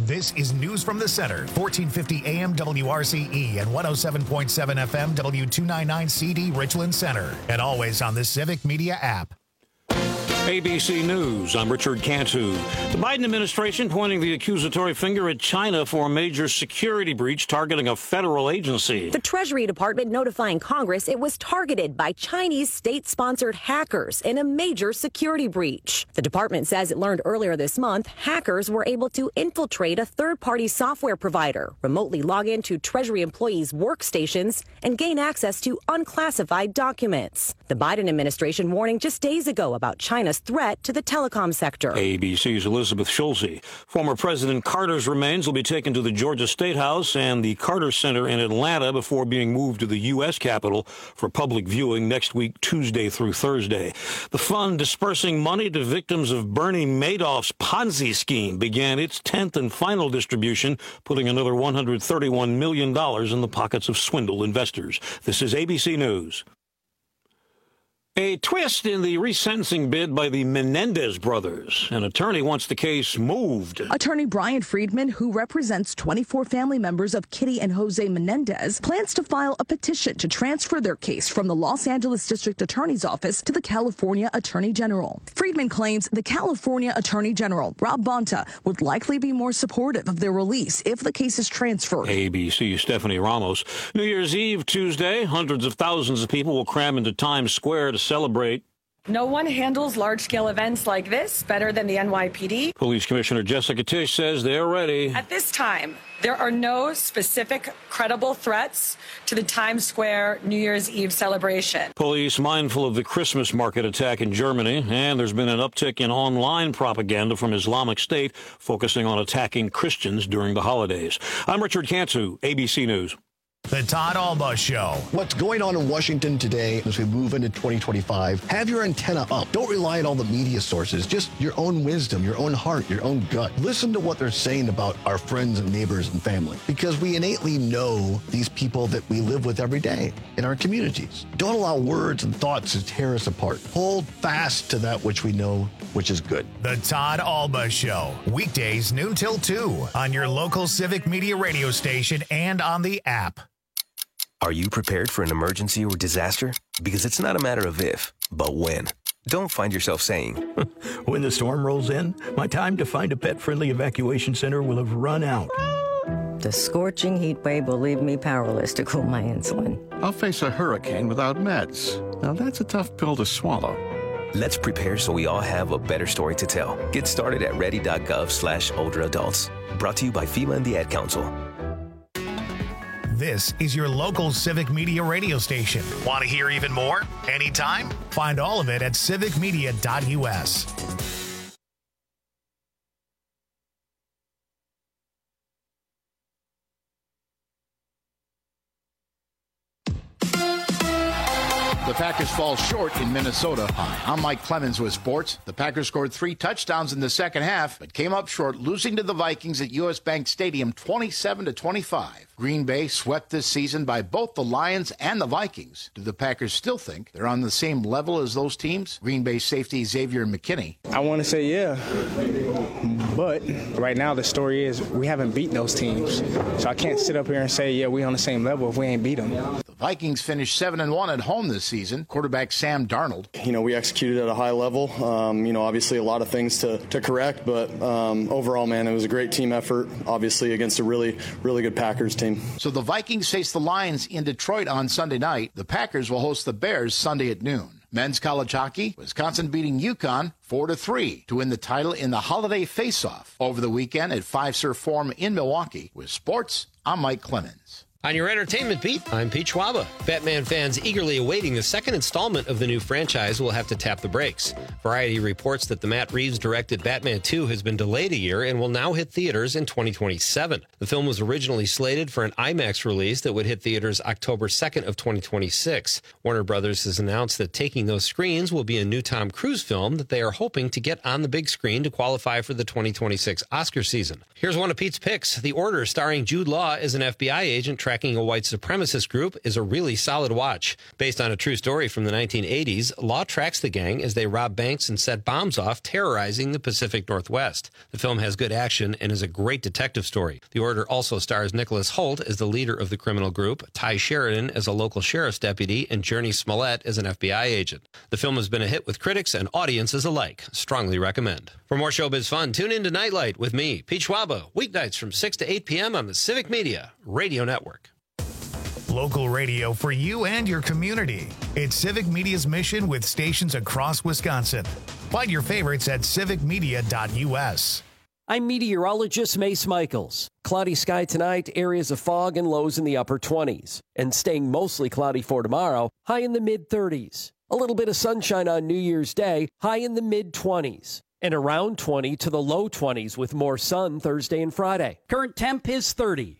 This is News from the Center, 1450 AM WRCE and 107.7 FM W299 CD Richland Center, and always on the Civic Media app. ABC News, I'm Richard Cantu. The Biden administration pointing the accusatory finger at China for a major security breach targeting a federal agency. The Treasury Department notifying Congress it was targeted by Chinese state-sponsored hackers in a major security breach. The department says it learned earlier this month hackers were able to infiltrate a third-party software provider, remotely log into Treasury employees' workstations, and gain access to unclassified documents. The Biden administration warning just days ago about China's threat to the telecom sector. ABC's Elizabeth Schulze. Former President Carter's remains will be taken to the Georgia State House and the Carter Center in Atlanta before being moved to the U.S. Capitol for public viewing next week, Tuesday through Thursday. The fund dispersing money to victims of Bernie Madoff's Ponzi scheme began its 10th and final distribution, putting another $131 million in the pockets of swindled investors. This is ABC News. A twist in the resentencing bid by the Menendez brothers. An attorney wants the case moved. Attorney Brian Friedman, who represents 24 family members of Kitty and Jose Menendez, plans to file a petition to transfer their case from the Los Angeles District Attorney's Office to the California Attorney General. Friedman claims the California Attorney General, Rob Bonta, would likely be more supportive of their release if the case is transferred. ABC's Stephanie Ramos. New Year's Eve, Tuesday, hundreds of thousands of people will cram into Times Square to celebrate. No one handles large-scale events like this better than the NYPD. Police Commissioner Jessica Tisch says they're ready. At this time, there are no specific credible threats to the Times Square New Year's Eve celebration. Police mindful of the Christmas market attack in Germany, and there's been an uptick in online propaganda from Islamic State focusing on attacking Christians during the holidays. I'm Richard Cantu, ABC News. The Todd Alba Show. What's going on in Washington today as we move into 2025? Have your antenna up. Don't rely on all the media sources. Just your own wisdom, your own heart, your own gut. Listen to what they're saying about our friends and neighbors and family, because we innately know these people that we live with every day in our communities. Don't allow words and thoughts to tear us apart. Hold fast to that which we know, which is good. The Todd Alba Show. Weekdays noon till 2 on your local Civic Media radio station and on the app. Are you prepared for an emergency or disaster? Because it's not a matter of if, but when. Don't find yourself saying, when the storm rolls in, my time to find a pet-friendly evacuation center will have run out. The scorching heat wave will leave me powerless to cool my insulin. I'll face a hurricane without meds. Now that's a tough pill to swallow. Let's prepare so we all have a better story to tell. Get started at ready.gov/older adults. Brought to you by FEMA and the Ad Council. This is your local Civic Media radio station. Want to hear even more? Anytime? Find all of it at civicmedia.us. The Packers fall short in Minnesota. Hi, I'm Mike Clemens with sports. The Packers scored 3 touchdowns in the second half, but came up short, losing to the Vikings at U.S. Bank Stadium 27-25. Green Bay swept this season by both the Lions and the Vikings. Do the Packers still think they're on the same level as those teams? Green Bay safety Xavier McKinney. I want to say yeah, but right now the story is we haven't beat those teams. So I can't sit up here and say, yeah, we're on the same level if we ain't beat them. The Vikings finished 7-1 at home this season. Quarterback Sam Darnold. We executed at a high level. Obviously a lot of things to correct, but overall, man, it was a great team effort, obviously against a really, really good Packers team. So the Vikings face the Lions in Detroit on Sunday night. The Packers will host the Bears Sunday at noon. Men's college hockey, Wisconsin beating UConn 4-3 to win the title in the holiday face-off over the weekend at Fiserv Forum in Milwaukee. With sports, I'm Mike Clemens. On your entertainment beat, I'm Pete Schwaba. Batman fans eagerly awaiting the second installment of the new franchise will have to tap the brakes. Variety reports that the Matt Reeves-directed Batman 2 has been delayed a year and will now hit theaters in 2027. The film was originally slated for an IMAX release that would hit theaters October 2nd of 2026. Warner Brothers has announced that taking those screens will be a new Tom Cruise film that they are hoping to get on the big screen to qualify for the 2026 Oscar season. Here's one of Pete's picks. The Order, starring Jude Law as an FBI agent tracking a white supremacist group is a really solid watch. Based on a true story from the 1980s, Law tracks the gang as they rob banks and set bombs off, terrorizing the Pacific Northwest. The film has good action and is a great detective story. The Order also stars Nicholas Hoult as the leader of the criminal group, Ty Sheridan as a local sheriff's deputy, and Journey Smollett as an FBI agent. The film has been a hit with critics and audiences alike. Strongly recommend. For more showbiz fun, tune in to Nightlight with me, Pete Schwaba, weeknights from 6 to 8 p.m. on the Civic Media Radio Network. Local radio for you and your community. It's Civic Media's mission with stations across Wisconsin. Find your favorites at civicmedia.us. I'm meteorologist Mace Michaels. Cloudy sky tonight, areas of fog and lows in the upper 20s. And staying mostly cloudy for tomorrow, high in the mid-30s. A little bit of sunshine on New Year's Day, high in the mid-20s. And around 20 to the low 20s with more sun Thursday and Friday. Current temp is 30.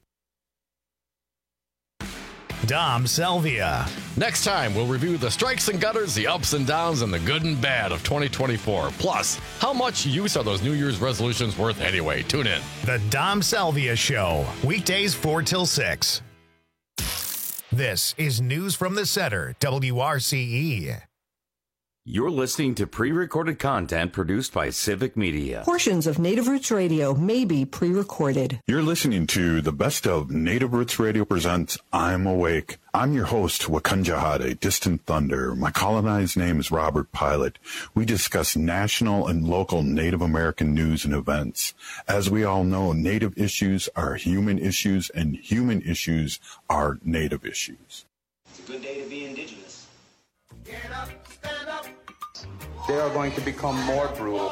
Dom Selvia. Next time, we'll review the strikes and gutters, the ups and downs, and the good and bad of 2024. Plus, how much use are those New Year's resolutions worth anyway? Tune in. The Dom Selvia Show, weekdays 4 till 6. This is News from the Center, WRCE. You're listening to pre-recorded content produced by Civic Media. Portions of Native Roots Radio may be pre-recorded. You're listening to the best of Native Roots Radio presents I'm Awake. I'm your host, Wakanja Hade, Distant Thunder. My colonized name is Robert Pilot. We discuss national and local Native American news and events. As we all know, Native issues are human issues, and human issues are Native issues. It's a good day to be indigenous. Get up, stand up. They are going to become more brutal.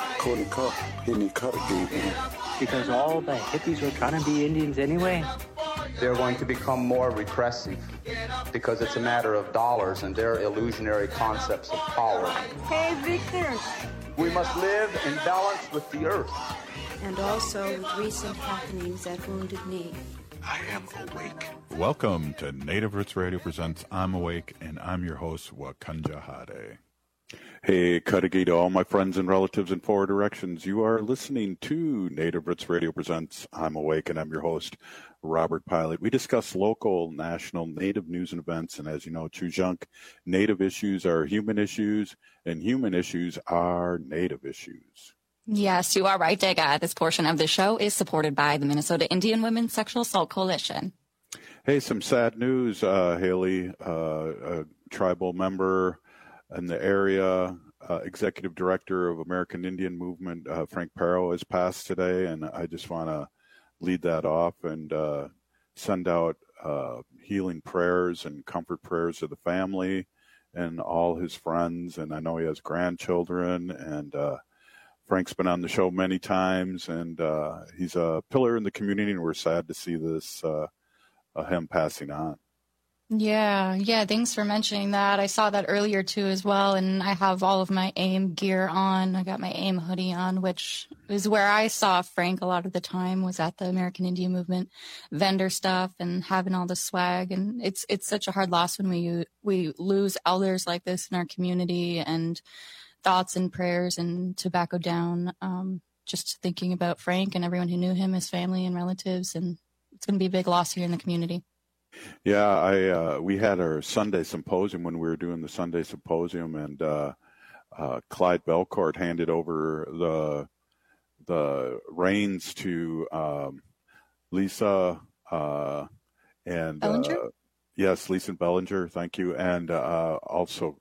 Because all the hippies were trying to be Indians anyway. They're going to become more repressive because it's a matter of dollars and their illusionary concepts of power. Hey, Victor. We must live in balance with the earth. And also with recent happenings at Wounded Knee. I am awake. Welcome to Native Roots Radio presents I'm Awake, and I'm your host, Wakanja Hade. Hey, Cudahy to all my friends and relatives in four directions. You are listening to Native Roots Radio presents I'm Awake, and I'm your host, Robert Pilot. We discuss local, national, Native news and events, and as you know, Chujunk, Native issues are human issues, and human issues are Native issues. Yes, you are right, Dega. This portion of the show is supported by the Minnesota Indian Women's Sexual Assault Coalition. Hey, some sad news, Haley, a tribal member in the area, executive director of American Indian Movement, Frank Parrow, has passed today, and I just want to lead that off and send out healing prayers and comfort prayers to the family and all his friends, and I know he has grandchildren, and Frank's been on the show many times, and he's a pillar in the community, and we're sad to see this, him passing on. Yeah. Thanks for mentioning that. I saw that earlier too as well, and I have all of my AIM gear on. I got my AIM hoodie on, which is where I saw Frank a lot of the time, was at the American Indian Movement vendor stuff and having all the swag. And it's such a hard loss when we lose elders like this in our community, and thoughts and prayers and tobacco down. Just thinking about Frank and everyone who knew him, his family and relatives, and it's going to be a big loss here in the community. Yeah, we had our Sunday symposium when we were doing the Sunday symposium, and Clyde Belcourt handed over the reins to Lisa and Bellinger? Yes, Lisa Bellinger, thank you, and also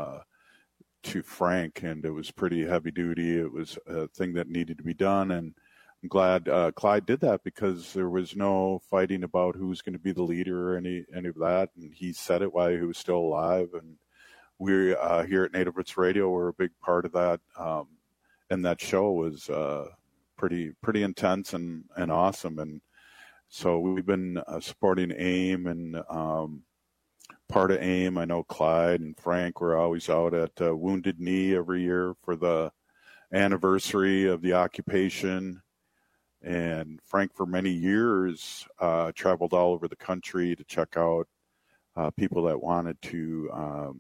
to Frank, and it was pretty heavy duty. It was a thing that needed to be done, and I'm glad Clyde did that, because there was no fighting about who was going to be the leader or any of that. And he said it while he was still alive. And we here at Native Roots Radio were a big part of that. And that show was pretty intense and awesome. And so we've been supporting AIM and part of AIM. I know Clyde and Frank were always out at Wounded Knee every year for the anniversary of the occupation. And Frank, for many years, traveled all over the country to check out people that wanted to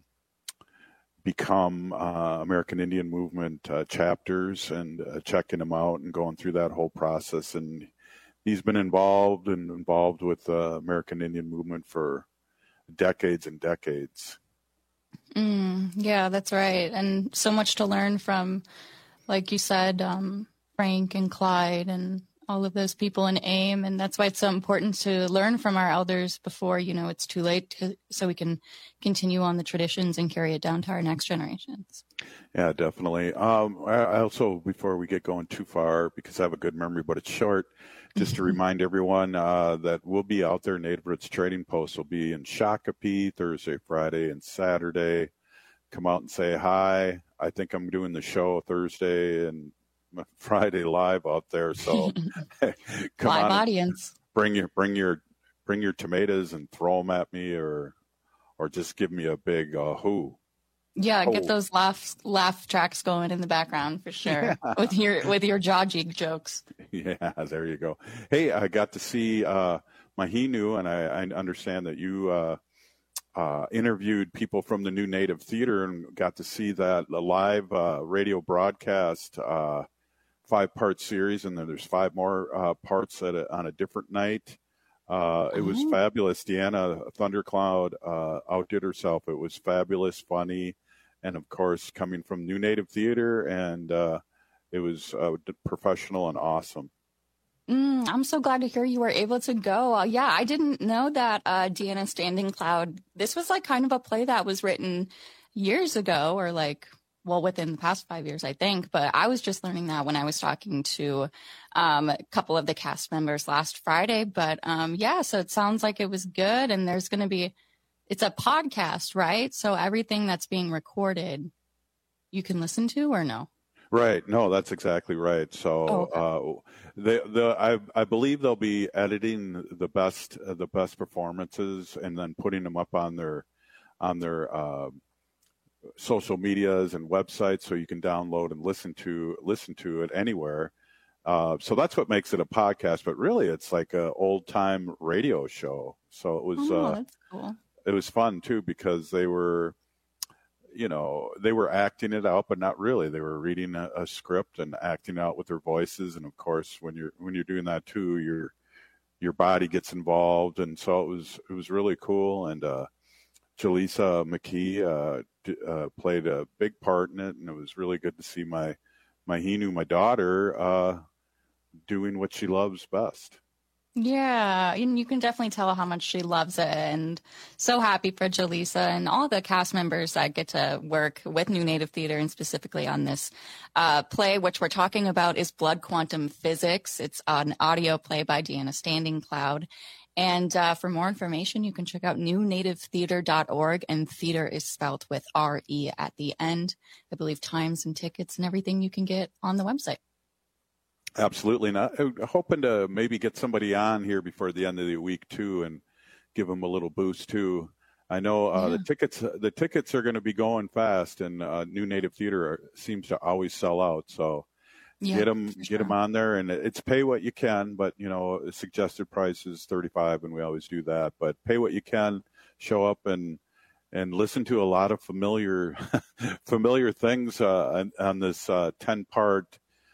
become American Indian Movement chapters, and checking them out and going through that whole process. And he's been involved with the American Indian movement for decades and decades. Yeah, that's right. And so much to learn from, like you said, Frank and Clyde and all of those people in AIM. And that's why it's so important to learn from our elders before, it's too late, so we can continue on the traditions and carry it down to our next generations. Yeah, definitely. I also, before we get going too far, because I have a good memory, but it's short, just to remind everyone that we'll be out there. Native Roots Trading Post will be in Shakopee Thursday, Friday, and Saturday. Come out and say hi. I think I'm doing the show Thursday and Friday live out there. So come live on, audience. Bring your tomatoes and throw them at me, or just give me a big who. Yeah, get those laugh tracks going in the background for sure. Yeah. with your jaw jig jokes. Yeah, there you go. Hey, I got to see Mahinu, and I understand that you interviewed people from the New Native Theater and got to see that live radio broadcast, 5-part series, and then there's 5 more parts on a different night. It was fabulous. Deanna Thundercloud outdid herself. It was fabulous, funny, and of course, coming from New Native Theater, and it was professional and awesome. I'm so glad to hear you were able to go. Yeah, I didn't know that Deanna Standing Cloud, this was like kind of a play that was written years ago, or within the past 5 years, I think. But I was just learning that when I was talking to a couple of the cast members last Friday. But yeah, so it sounds like it was good. And there's going to be, it's a podcast, right? So everything that's being recorded, you can listen to, or no? Right. No, that's exactly right. So I believe they'll be editing the best performances and then putting them up on their social medias and websites, so you can download and listen to it anywhere. So that's what makes it a podcast. But really, it's like an old time radio show. So it was that's cool. It was fun too, because they were acting it out, but not really. They were reading a script and acting out with their voices. And of course, when you're doing that too, your body gets involved. And so it was really cool. And Jaleesa McKee played a big part in it, and it was really good to see my Hinu, my daughter, doing what she loves best. Yeah, and you can definitely tell how much she loves it, and so happy for Jaleesa and all the cast members that get to work with New Native Theater, and specifically on this play, which we're talking about is Blood Quantum Physics. It's an audio play by Deanna Standing Cloud. And for more information, you can check out newnativetheater.org, and theater is spelled with R-E at the end. I believe times and tickets and everything you can get on the website. Absolutely. And I'm hoping to maybe get somebody on here before the end of the week too, and give them a little boost too. I know the tickets are going to be going fast, and New Native Theater seems to always sell out. So get them on there, and it's pay what you can. But suggested price is $35, and we always do that. But pay what you can, show up and listen to a lot of familiar things on this 10-part.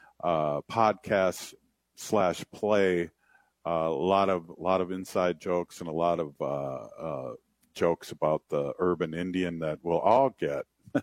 Podcast / play, a lot of inside jokes and a lot of jokes about the urban Indian that we'll all get.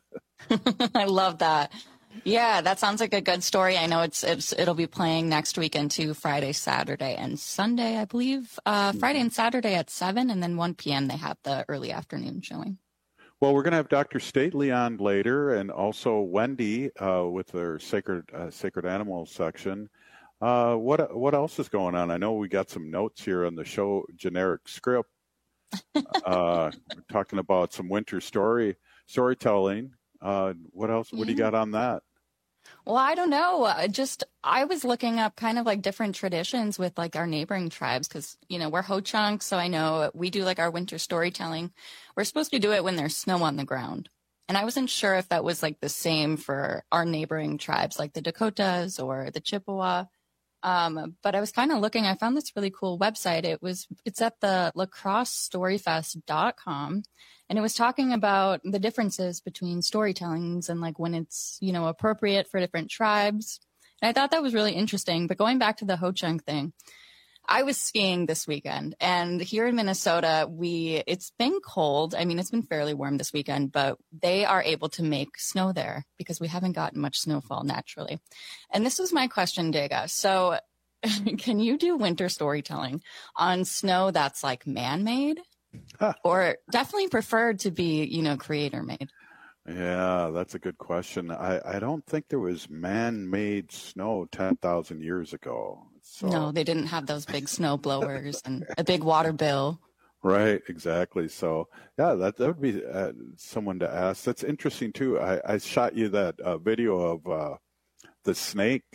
I love that. Yeah, that sounds like a good story. I know it'll be playing next weekend too, Friday, Saturday, and Sunday, I believe. Friday and Saturday at 7, and then 1 p.m. they have the early afternoon showing. Well, we're going to have Dr. Stately on later, and also Wendy with their sacred animals section. What else is going on? I know we got some notes here on the show generic script. We're talking about some winter storytelling. What else? What do you got on that? Well, I don't know. I was looking up kind of like different traditions with like our neighboring tribes, because, we're Ho-Chunk. So I know we do like our winter storytelling. We're supposed to do it when there's snow on the ground. And I wasn't sure if that was like the same for our neighboring tribes, like the Dakotas or the Chippewa. But I was kind of looking, I found this really cool website. It's at the lacrossestoryfest.com. And it was talking about the differences between storytellings and like when it's, appropriate for different tribes. And I thought that was really interesting. But going back to the Ho-Chunk thing, I was skiing this weekend, and here in Minnesota, it's been cold. I mean, it's been fairly warm this weekend, but they are able to make snow there because we haven't gotten much snowfall naturally. And this was my question, Dega. So can you do winter storytelling on snow that's like man-made? Or definitely preferred to be, creator-made? Yeah, that's a good question. I don't think there was man-made snow 10,000 years ago. So. No, they didn't have those big snow blowers and a big water bill. Right, exactly. So, yeah, that would be someone to ask. That's interesting, too. I shot you that video of the snake,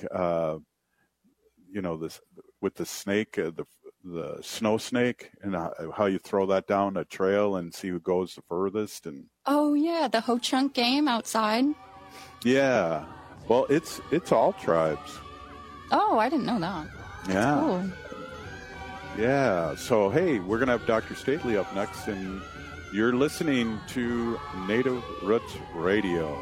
this with the snake, the snow snake, and how you throw that down a trail and see who goes the furthest. And oh yeah, the Ho Chunk game outside. Yeah, well, it's all tribes. Oh, I didn't know that. Yeah. Cool. Yeah. So hey, we're gonna have Dr. Stately up next, and you're listening to Native Roots Radio.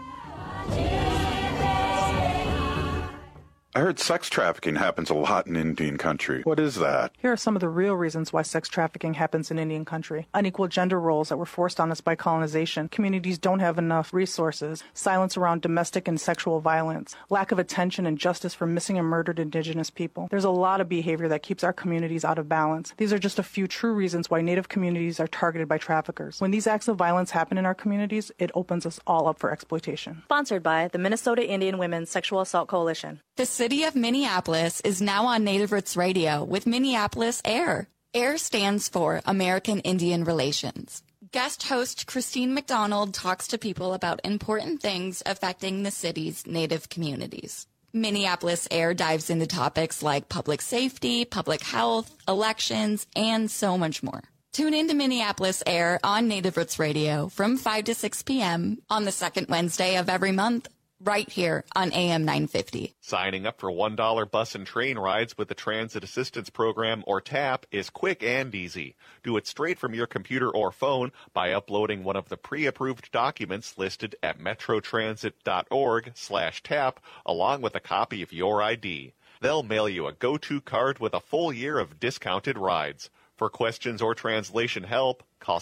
I heard sex trafficking happens a lot in Indian country. What is that? Here are some of the real reasons why sex trafficking happens in Indian country. Unequal gender roles that were forced on us by colonization. Communities don't have enough resources. Silence around domestic and sexual violence. Lack of attention and justice for missing and murdered Indigenous people. There's a lot of behavior that keeps our communities out of balance. These are just a few true reasons why Native communities are targeted by traffickers. When these acts of violence happen in our communities, it opens us all up for exploitation. Sponsored by the Minnesota Indian Women's Sexual Assault Coalition. The city of Minneapolis is now on Native Roots Radio with Minneapolis AIR. AIR stands for American Indian Relations. Guest host Christine McDonald talks to people about important things affecting the city's Native communities. Minneapolis AIR dives into topics like public safety, public health, elections, and so much more. Tune in to Minneapolis AIR on Native Roots Radio from 5 to 6 p.m. on the second Wednesday of every month, right here on AM 950. Signing up for $1 bus and train rides with the Transit Assistance Program, or TAP, is quick and easy. Do it straight from your computer or phone by uploading one of the pre-approved documents listed at metrotransit.org/TAP, along with a copy of your ID. They'll mail you a go-to card with a full year of discounted rides. For questions or translation help, call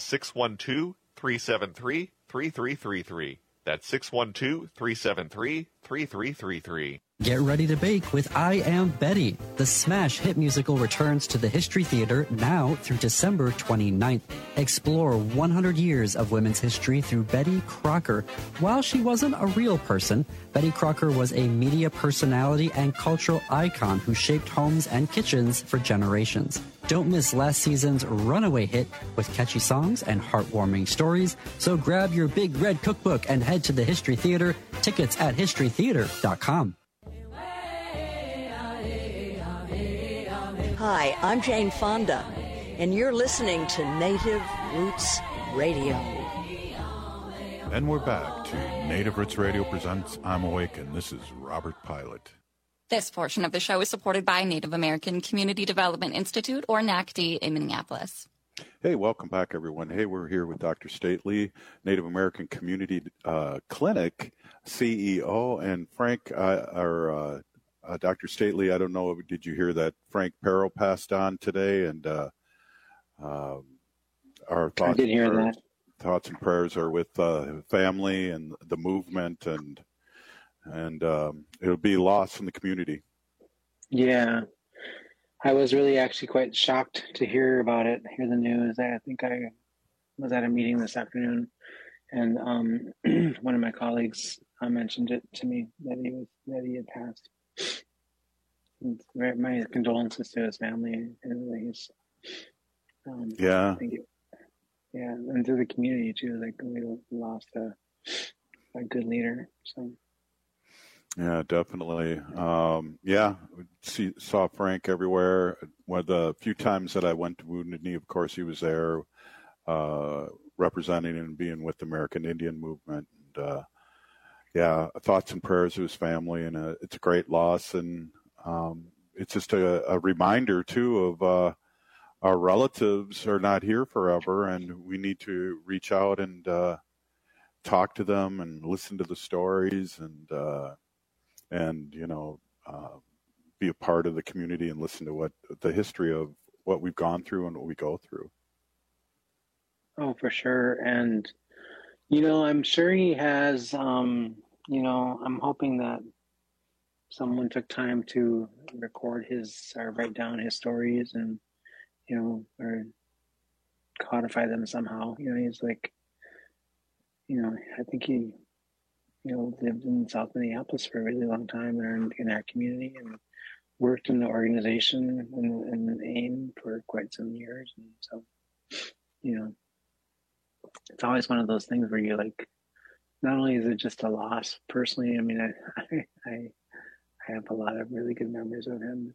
612-373-3333. That's 612-373-3333. Get ready to bake with I Am Betty. The smash hit musical returns to the History Theater now through December 29th. Explore 100 years of women's history through Betty Crocker. While she wasn't a real person, Betty Crocker was a media personality and cultural icon who shaped homes and kitchens for generations. Don't miss last season's runaway hit with catchy songs and heartwarming stories. So grab your big red cookbook and head to the History Theater. Tickets at historytheater.com. Hi, I'm Jane Fonda, and you're listening to Native Roots Radio. And we're back to Native Roots Radio presents I'm Awake, and this is Robert Pilot. This portion of the show is supported by Native American Community Development Institute, or NACD, in Minneapolis. Hey, welcome back, everyone. Hey, we're here with Dr. Stately, Native American Community Clinic CEO, and Frank, Dr. Stately, I don't know, did you hear that Frank Perro passed on today? And our thoughts, I did hear that. Thoughts and prayers are with family and the movement, and it'll be lost in the community. Yeah, I was really actually quite shocked to hear about it, hear the news. I think I was at a meeting this afternoon, and one of my colleagues mentioned it to me that he had passed. My condolences to his family and his yeah. And to the community too. Like, we lost a good leader. So yeah, definitely. Saw Frank everywhere. One of the few times that I went to Wounded Knee, of course, he was there, representing and being with the American Indian Movement. And thoughts and prayers to his family, and it's a great loss, and it's just a reminder too of our relatives are not here forever, and we need to reach out and talk to them and listen to the stories, and be a part of the community and listen to what the history of what we've gone through and what we go through. Oh, for sure. And, I'm sure he has, I'm hoping that someone took time to record or write down his stories and, or codify them somehow. He's like, I think he, lived in South Minneapolis for a really long time and in our community and worked in the organization and AIM for quite some years. And so, it's always one of those things where you're like, not only is it just a loss personally, I mean, I have a lot of really good memories of him.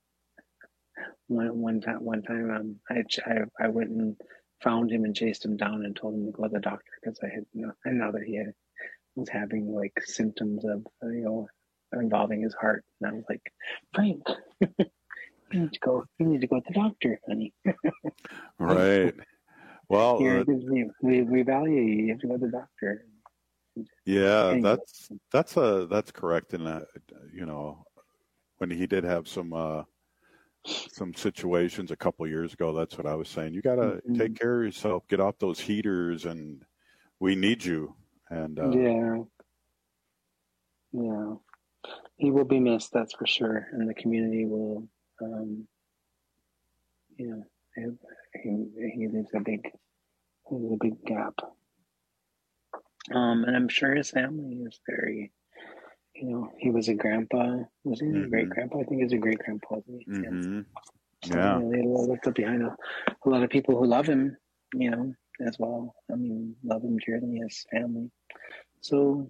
One time, I went and found him and chased him down and told him to go to the doctor because I know that he was having like symptoms of involving his heart, and I was like, Frank, you need to go to the doctor, honey. Right. Well, we value you. You have to go to the doctor. Yeah, that's correct. And when he did have some situations a couple of years ago, that's what I was saying. You got to take care of yourself. Get off those heaters, and we need you. And yeah, he will be missed. That's for sure. And the community will, he leaves a big gap. And I'm sure his family is very, he was a grandpa. Was he a great grandpa? I think he was a great grandpa. Mm-hmm. Yeah. They left behind a lot of people who love him, as well. I mean, love him dearly, his family. So,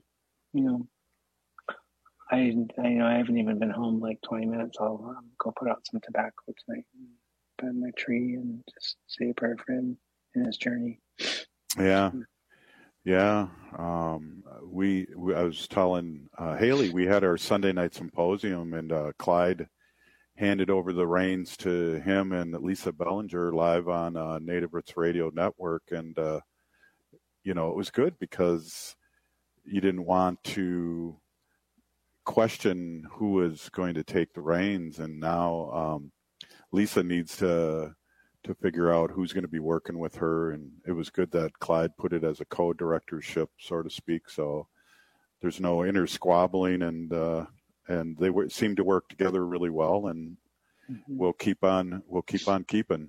I haven't even been home like 20 minutes. I'll go put out some tobacco tonight by my tree and just say a prayer for him in his journey. Yeah. Yeah. I was telling Haley, we had our Sunday night symposium, and Clyde handed over the reins to him and Lisa Bellinger live on Native Roots Radio Network. And, it was good because you didn't want to question who was going to take the reins. And now Lisa needs to figure out who's going to be working with her. And it was good that Clyde put it as a co-directorship, so to speak. So there's no inner squabbling, and they seem to work together really well. And we'll keep on keeping.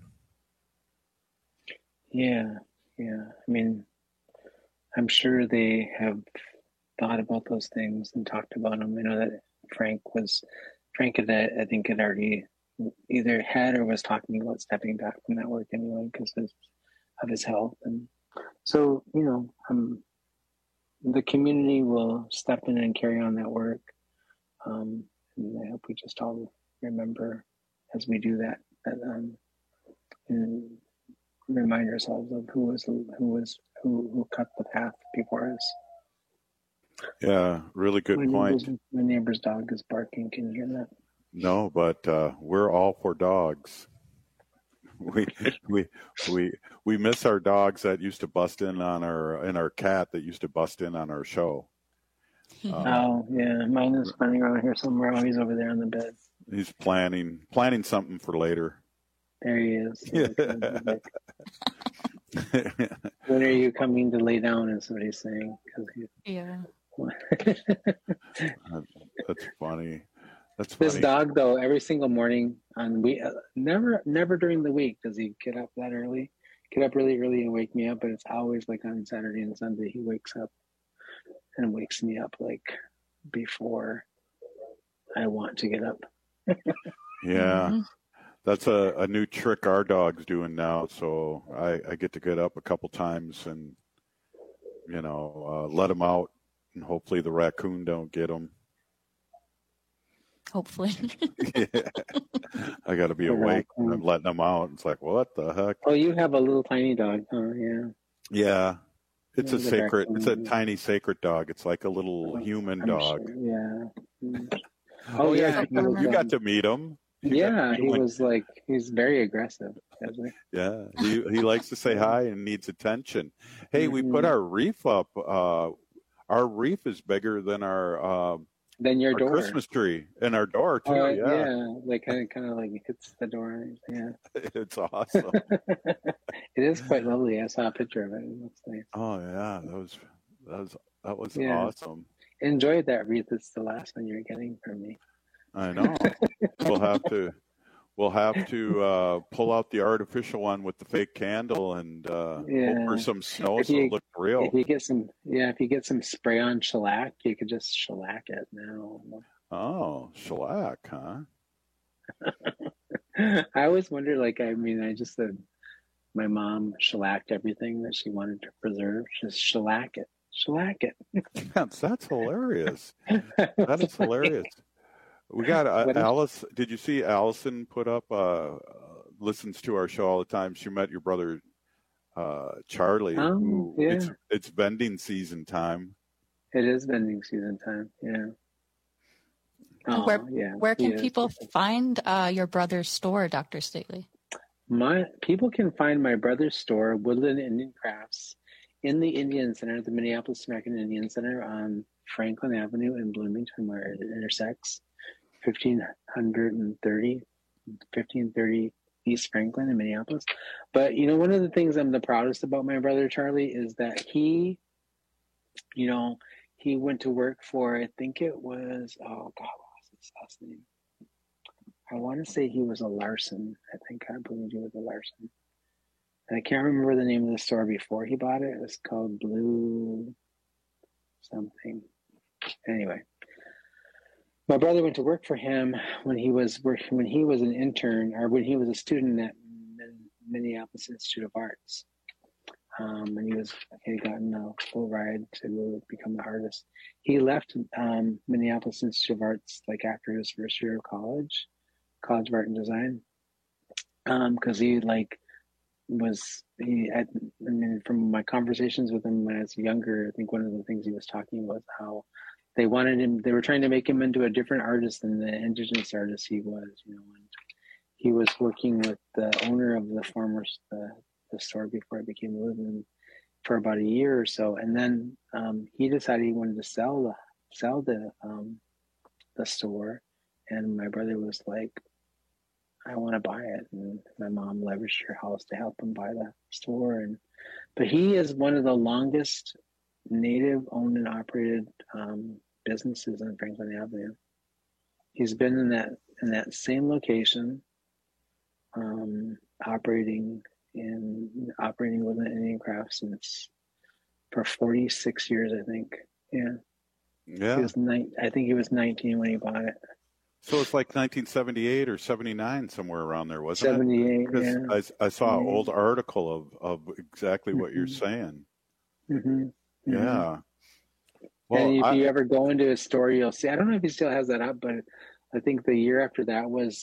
Yeah. I mean, I'm sure they have thought about those things and talked about them. I know that Frank had already either had or was talking about stepping back from that work anyway because of his health. And so, the community will step in and carry on that work. And I hope we just all remember as we do that and remind ourselves of who cut the path before us. Yeah, really good point. My neighbor's dog is barking. Can you hear that? No, but we're all for dogs. We miss our dogs that used to bust in on our cat that used to bust in on our show. Oh yeah, mine is running around here somewhere. Oh, he's over there on the bed. He's planning something for later. There he is. When are you coming to lay down? Is what he's saying. Yeah. That's funny. This dog, though, every single morning never during the week does he get up that early. Get up really early and wake me up, but it's always like on Saturday and Sunday he wakes up and wakes me up like before I want to get up. Yeah. That's a new trick our dog's doing now. So I get to get up a couple times and, let him out, and hopefully the raccoon don't get him. Hopefully. Yeah. I got to be awake when I'm letting them out. It's like, what the heck? Oh, you have a little tiny dog. Oh, yeah. Yeah. It's a tiny sacred dog. It's like a little human dog. Sure. Yeah. Oh, yeah. You got to meet him. He's very aggressive. Yeah. He likes to say hi and needs attention. Hey, we put our reef up. Our reef is bigger than our Then your our door. Christmas tree and our door too. Like kind of like hits the door. Yeah, it's awesome. It is quite lovely. I saw a picture of it. It looks nice. Oh yeah, that was Yeah. awesome. Enjoyed that wreath. It's the last one you're getting from me. I know. We'll have to pull out the artificial one with the fake candle and hope for some snow so it looks real. If you get some spray on shellac, you could just shellac it now. Oh, shellac, huh? I always wonder, I just said my mom shellacked everything that she wanted to preserve. Just shellac it. That's hilarious. That is hilarious. We got Alice. Did you see Allison put up? Listens to our show all the time. She met your brother Charlie. It's vending season time. It is vending season time. Yeah. Where can people find your brother's store, Dr. Stately? People can find my brother's store, Woodland Indian Crafts, in the Indian Center, the Minneapolis American Indian Center on Franklin Avenue in Bloomington, where it intersects 1530 East Franklin in Minneapolis. But one of the things I'm the proudest about my brother Charlie is that he went to work for, I think it was, what was his last name? I want to say he was a Larson. I believe he was a Larson. And I can't remember the name of the store before he bought it. It was called Blue something. Anyway, my brother went to work for him when he was an intern, or when he was a student at Minneapolis Institute of Arts. And he had gotten a full ride to become an artist. He left Minneapolis Institute of Arts after his first year of College of Art and Design, because from my conversations with him when I was younger, I think one of the things he was talking was how they were trying to make him into a different artist than the indigenous artist he was, and he was working with the owner of the store before it became Woodland for about a year or so. And then he decided he wanted to sell the store. And my brother was like, I want to buy it. And my mom leveraged her house to help him buy the store. But he is one of the longest Native owned and operated businesses on Franklin Avenue. He's been in that same location, operating with Indian Crafts for 46 years, I think. Yeah. I think he was 19 when he bought it. So it's like 1978 or 79, somewhere around there, wasn't 78, it? Because I saw an old article of exactly what you're saying. Mm-hmm. Yeah. Well, and if you ever go into his store, you'll see, I don't know if he still has that up, but I think the year after that was,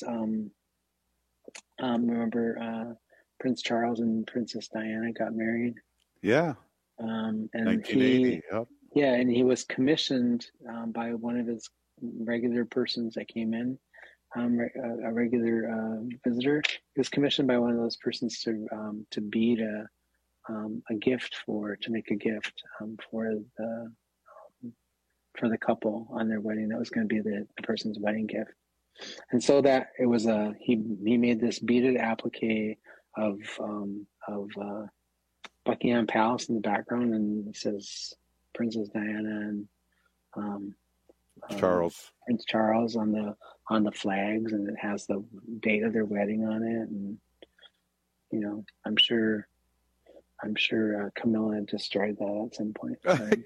remember Prince Charles and Princess Diana got married. Yeah. And 1980, yep. Yeah, and he was commissioned by one of his regular persons that came in, a regular visitor. He was commissioned by one of those persons to bead a gift to make a gift for the couple on their wedding. That was going to be the person's wedding gift. And so that it was he made this beaded applique of Buckingham Palace in the background, and it says Princess Diana and Charles, Prince Charles on the flags, and it has the date of their wedding on it. And I'm sure Camilla destroyed that at some point.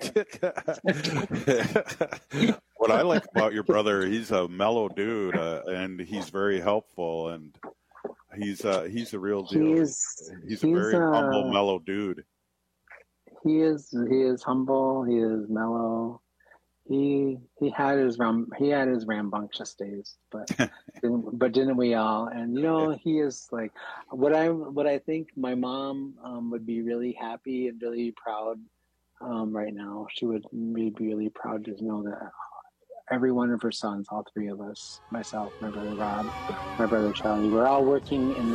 What I like about your brother, he's a mellow dude, and he's very helpful, and he's a real deal. He's a very humble, mellow dude. He is humble. He is mellow. He had his rambunctious days, but didn't we all? And he is like what I think my mom would be really happy and really proud right now. She would be really proud to know that every one of her sons, all three of us, myself, my brother Rob, my brother Charlie, we're all working in the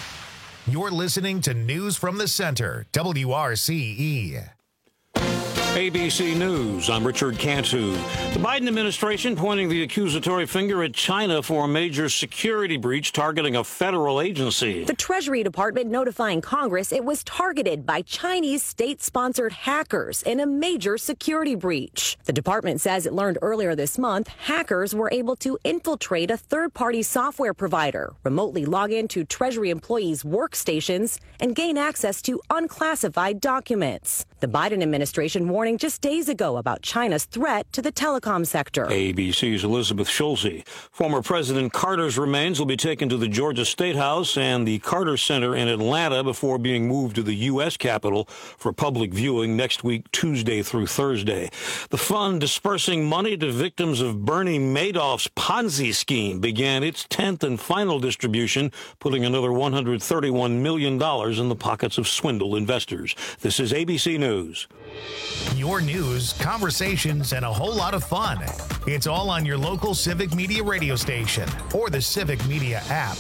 Native. You're listening to News from the Center, WRCE. ABC News, I'm Richard Cantu. The Biden administration pointing the accusatory finger at China for a major security breach targeting a federal agency. The Treasury Department notifying Congress it was targeted by Chinese state-sponsored hackers in a major security breach. The department says it learned earlier this month hackers were able to infiltrate a third-party software provider, remotely log into Treasury employees' workstations, and gain access to unclassified documents. The Biden administration warning just days ago about China's threat to the telecom sector. ABC's Elizabeth Schulze. Former President Carter's remains will be taken to the Georgia State House and the Carter Center in Atlanta before being moved to the U.S. Capitol for public viewing next week, Tuesday through Thursday. The fund dispersing money to victims of Bernie Madoff's Ponzi scheme began its 10th and final distribution, putting another $131 million in the pockets of swindle investors. This is ABC News. Your news, conversations, and a whole lot of fun. It's all on your local Civic Media radio station or the Civic Media app.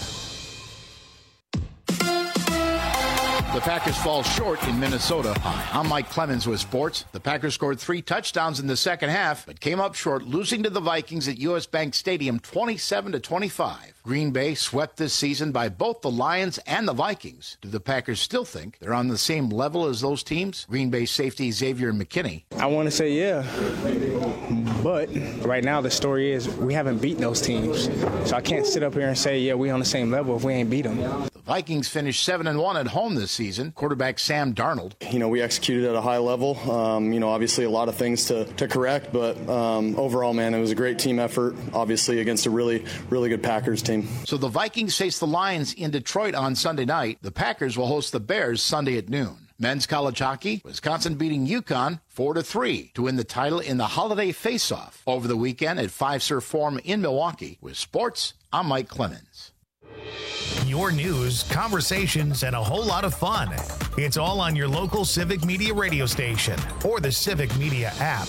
The Packers fall short in Minnesota. Hi, I'm Mike Clemens with sports. The Packers scored 3 touchdowns in the second half, but came up short, losing to the Vikings at U.S. Bank Stadium 27-25. Green Bay swept this season by both the Lions and the Vikings. Do the Packers still think they're on the same level as those teams? Green Bay safety Xavier McKinney. I want to say yeah, but right now the story is we haven't beaten those teams. So I can't sit up here and say, yeah, we're on the same level if we ain't beat them. The Vikings finished 7-1 at home this season. Quarterback Sam Darnold. We executed at a high level. Obviously a lot of things to correct, but overall, man, it was a great team effort, obviously against a really, really good Packers team. So the Vikings face the Lions in Detroit on Sunday night. The Packers will host the Bears Sunday at noon. Men's college hockey, Wisconsin beating UConn 4-3 to win the title in the holiday face-off over the weekend at Five Surf Forum in Milwaukee. With sports, I'm Mike Clemens. Your news, conversations, and a whole lot of fun. It's all on your local Civic Media radio station or the Civic Media app.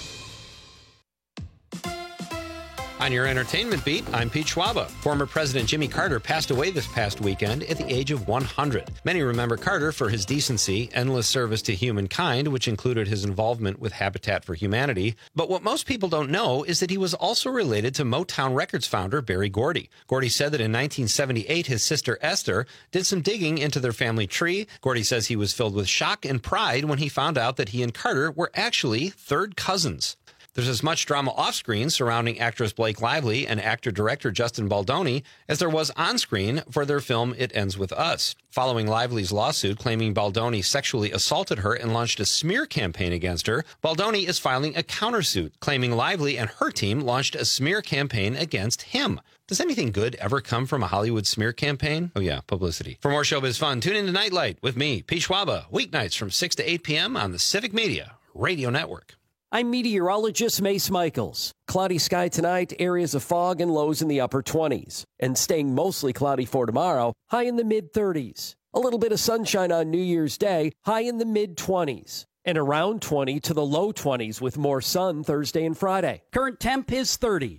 On your entertainment beat, I'm Pete Schwaba. Former President Jimmy Carter passed away this past weekend at the age of 100. Many remember Carter for his decency, endless service to humankind, which included his involvement with Habitat for Humanity. But what most people don't know is that he was also related to Motown Records founder Berry Gordy. Gordy said that in 1978, his sister Esther did some digging into their family tree. Gordy says he was filled with shock and pride when he found out that he and Carter were actually third cousins. There's as much drama off-screen surrounding actress Blake Lively and actor-director Justin Baldoni as there was on-screen for their film It Ends With Us. Following Lively's lawsuit claiming Baldoni sexually assaulted her and launched a smear campaign against her, Baldoni is filing a countersuit claiming Lively and her team launched a smear campaign against him. Does anything good ever come from a Hollywood smear campaign? Oh yeah, publicity. For more showbiz fun, tune in to Nightlight with me, Pete Schwaba, weeknights from 6 to 8 p.m. on the Civic Media Radio Network. I'm meteorologist Mace Michaels. Cloudy sky tonight, areas of fog and lows in the upper 20s. And staying mostly cloudy for tomorrow, high in the mid-30s. A little bit of sunshine on New Year's Day, high in the mid-20s. And around 20 to the low 20s with more sun Thursday and Friday. Current temp is 30.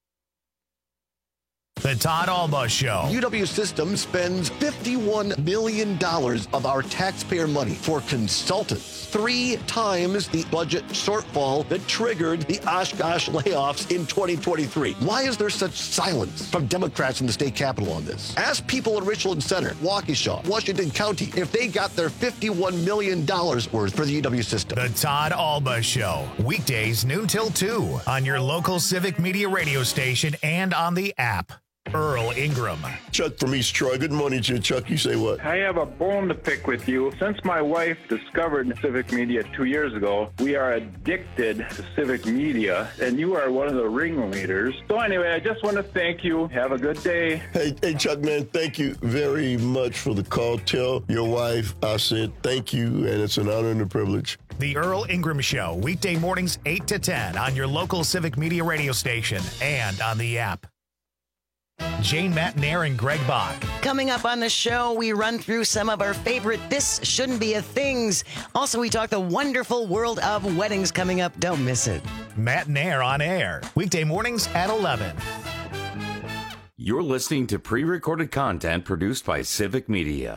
The Todd Alba Show. UW System spends $51 million of our taxpayer money for consultants. 3 times the budget shortfall that triggered the Oshkosh layoffs in 2023. Why is there such silence from Democrats in the state capitol on this? Ask people in Richland Center, Waukesha, Washington County, if they got their $51 million worth for the UW System. The Todd Alba Show. Weekdays noon till 2 on your local Civic Media radio station and on the app. Earl Ingram. Chuck from East Troy. Good morning to you, Chuck. You say what? I have a bone to pick with you. Since my wife discovered Civic Media 2 years ago, we are addicted to Civic Media, and you are one of the ringleaders. So anyway, I just want to thank you. Have a good day. Hey, Chuck, man, thank you very much for the call. Tell your wife I said thank you, and it's an honor and a privilege. The Earl Ingram Show, weekday mornings 8 to 10 on your local Civic Media radio station and on the app. Jane Matnair and Greg Bach. Coming up on the show, we run through some of our favorite This Shouldn't Be a Things. Also, we talk the wonderful world of weddings coming up. Don't miss it. Matnair on air, weekday mornings at 11. You're listening to pre-recorded content produced by Civic Media.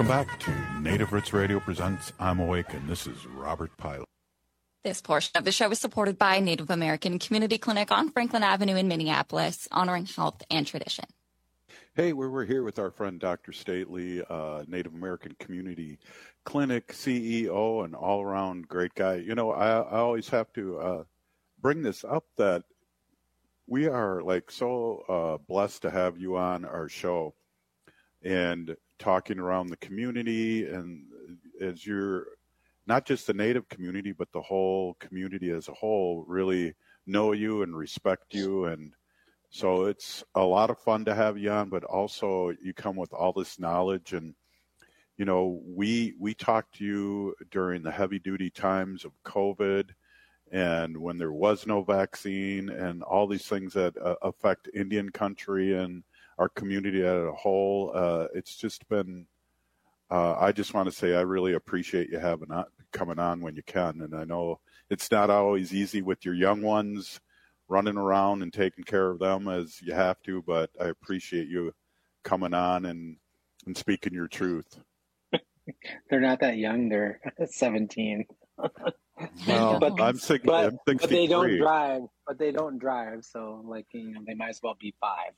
Welcome back to Native Roots Radio presents I'm Awake, and this is Robert Pilot. This portion of the show is supported by Native American Community Clinic on Franklin Avenue in Minneapolis, honoring health and tradition. Hey, we're here with our friend Dr. Stately, Native American Community Clinic CEO and all-around great guy. You know, I always have to bring this up that we are like so blessed to have you on our show and talking around the community, and as you're not just the Native community, but the whole community as a whole really know you and respect you. And so it's a lot of fun to have you on, but also you come with all this knowledge. And, you know, we talked to you during the heavy duty times of COVID and when there was no vaccine and all these things that affect Indian country and our community as a whole. It's just been, I just want to say I really appreciate you coming on when you can. And I know it's not always easy with your young ones running around and taking care of them as you have to, but I appreciate you coming on and speaking your truth. They're not that young. They're 17. Well, I'm 63. But they don't drive. But they don't drive. So, like, you know, they might as well be 5.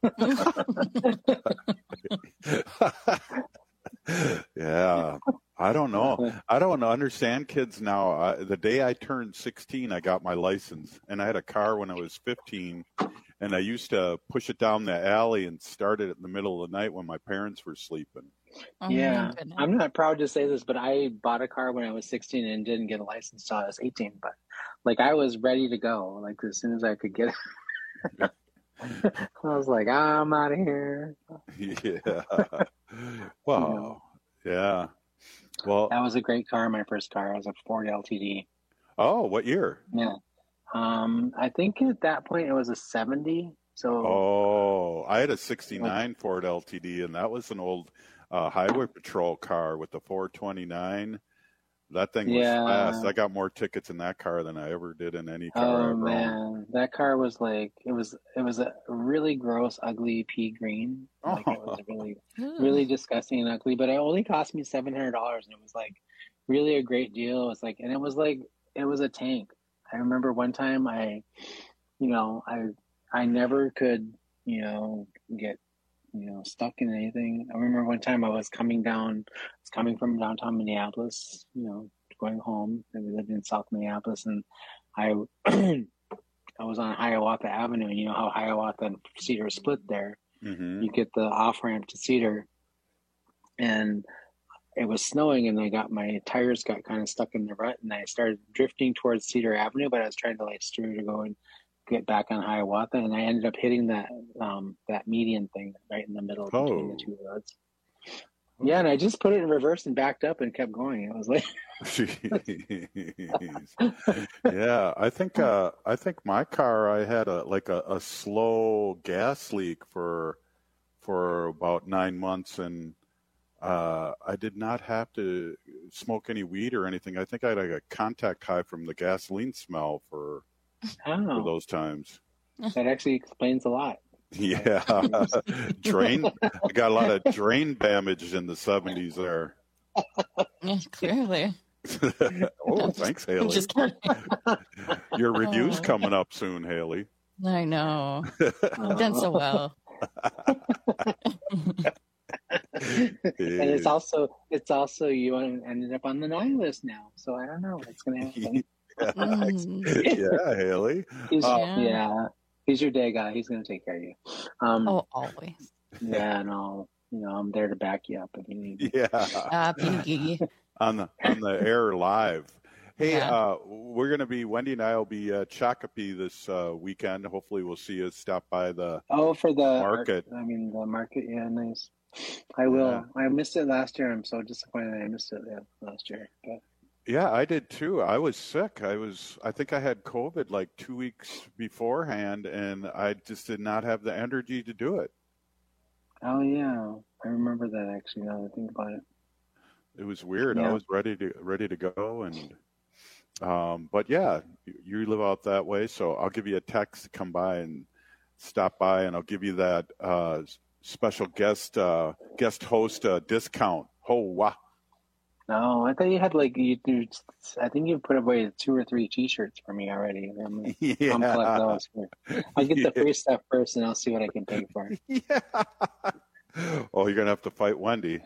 Yeah, I don't know. I don't understand kids now. The day I turned 16, I got my license, and I had a car when I was 15, and I used to push it down the alley and start it in the middle of the night when my parents were sleeping. Yeah, I'm not proud to say this, but I bought a car when I was 16 and didn't get a license until I was 18. But like, I was ready to go, like, as soon as I could get it. I was like, I'm out of here. Yeah. Wow. Yeah. Well, that was a great car. My first car was a Ford LTD. Oh, what year? Yeah. I think at that point it was a 70. So. I had a 69 Ford LTD, and that was an old highway patrol car with the 429. That thing was fast. I got more tickets in that car than I ever did in any car. Oh man, that car was like it was a really gross, ugly pea green. Like, it was really disgusting and ugly. But it only cost me $700, and it was like really a great deal. It was like, and it was a tank. I remember one time I never could get stuck in anything. I remember one time I was coming from downtown Minneapolis, going home. And we lived in South Minneapolis, and I was on Hiawatha Avenue, and you know how Hiawatha and Cedar are split there. Mm-hmm. You get the off ramp to Cedar, and it was snowing, and my tires got kind of stuck in the rut, and I started drifting towards Cedar Avenue, but I was trying to steer to go and get back on Hiawatha, and I ended up hitting that median thing right in the middle between the two roads. Yeah, and I just put it in reverse and backed up and kept going. It was like, yeah, I think my car, I had a slow gas leak for about 9 months, and I did not have to smoke any weed or anything. I think I had a contact high from the gasoline smell for those times. That actually explains a lot. Yeah. I got a lot of drain damage in the 70s there. Yeah, clearly. Oh, thanks, Haley. Just kidding. Your review's coming up soon, Haley. I know. You've done so well. And it's also you ended up on the 9 list now, so I don't know what's going to happen. Yeah, Haley. He's your day guy. He's going to take care of you. Always. Yeah, no, I'm there to back you up if you need. Yeah. Pinky. on the air live. Hey, we're going to be, Wendy and I will be at Shakopee this weekend. Hopefully we'll see you stop by the for the market. The market, yeah, nice. I will. I missed it last year. I'm so disappointed I missed it last year. But. Yeah, I did too. I was sick. I think I had COVID like 2 weeks beforehand, and I just did not have the energy to do it. Oh yeah, I remember that actually. Now that I think about it, it was weird. Yeah. I was ready to go, and but yeah, you live out that way, so I'll give you a text to come by and stop by, and I'll give you that special guest host discount. Oh, wow. No, I thought you had like I think you put away 2 or 3 T-shirts for me already. Yeah. I'm collect those. I'll get the free stuff first, and I'll see what I can pay for. Yeah. Oh, you're gonna have to fight Wendy.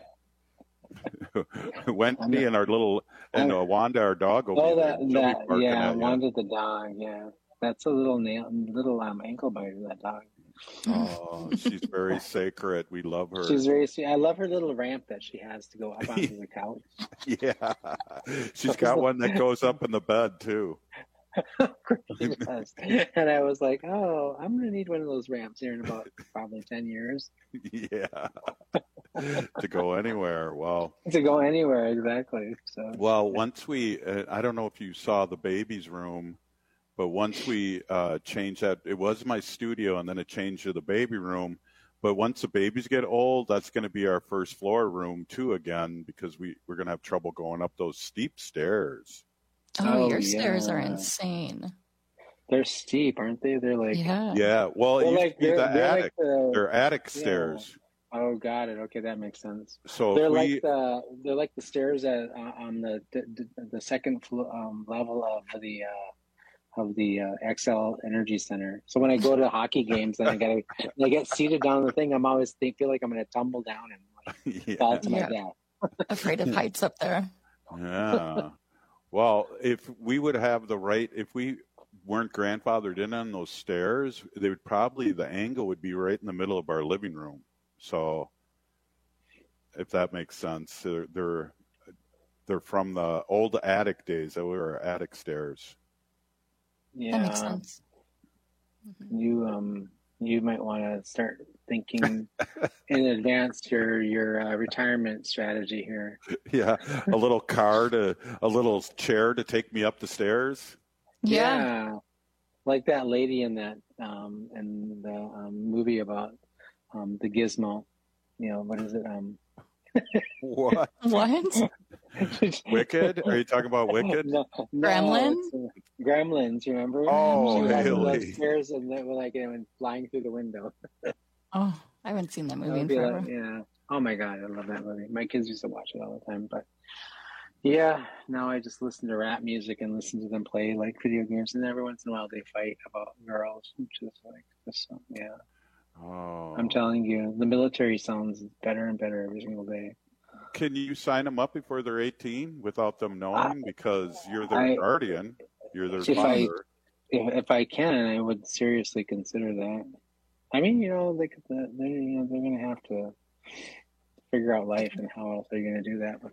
Wendy and our little Wanda, our dog. Will be there. She'll be barking at you. Wanda the dog. Yeah, that's a little ankle biter. That dog. Oh, she's very sacred. We love her. She's very sweet. I love her little ramp that she has to go up onto the couch. Yeah, she's got one that goes up in the bed too. Yes. And I was like, oh, I'm going to need one of those ramps here in about probably 10 years. Yeah. To go anywhere. Well, to go anywhere, exactly. So. Well, once we, I don't know if you saw the baby's room, but once we changed that, it was my studio and then it changed to the baby room. But once the babies get old, that's going to be our first floor room too again, because we're going to have trouble going up those steep stairs. Oh, your stairs are insane. They're steep, aren't they? They're like yeah. Well, it used to be the attic. They're attic stairs. Oh, got it. Okay, that makes sense. So they're like the stairs on the second level of the XL Energy Center. So when I go to hockey games, then I get seated down on the thing. I'm always feel like I'm going to tumble down and fall to my death. Afraid of heights up there. Yeah. Well, if we would have if we weren't grandfathered in on those stairs, the angle would be right in the middle of our living room. So, if that makes sense, they're from the old attic days. That were attic stairs. Yeah, that makes sense. You might want to start thinking in advance your retirement strategy here. Yeah, a little a little chair to take me up the stairs. Yeah, like that lady in that in the movie about the Gizmo. You know, what is it? What? What? Wicked? Are you talking about Wicked? No, Gremlins? Gremlins, you remember? Oh, she was really? Upstairs and they were went flying through the window. Oh, I haven't seen that movie in forever. Yeah. Oh my God, I love that movie. My kids used to watch it all the time. But yeah, now I just listen to rap music and listen to them play like video games. And every once in a while they fight about girls, which is like this. Yeah. Oh. I'm telling you, the military sounds better and better every single day. Can you sign them up before they're 18 without them knowing? Because you're their guardian, you're their father. If I can, I would seriously consider that. I mean, they're going to have to figure out life and how else they're going to do that.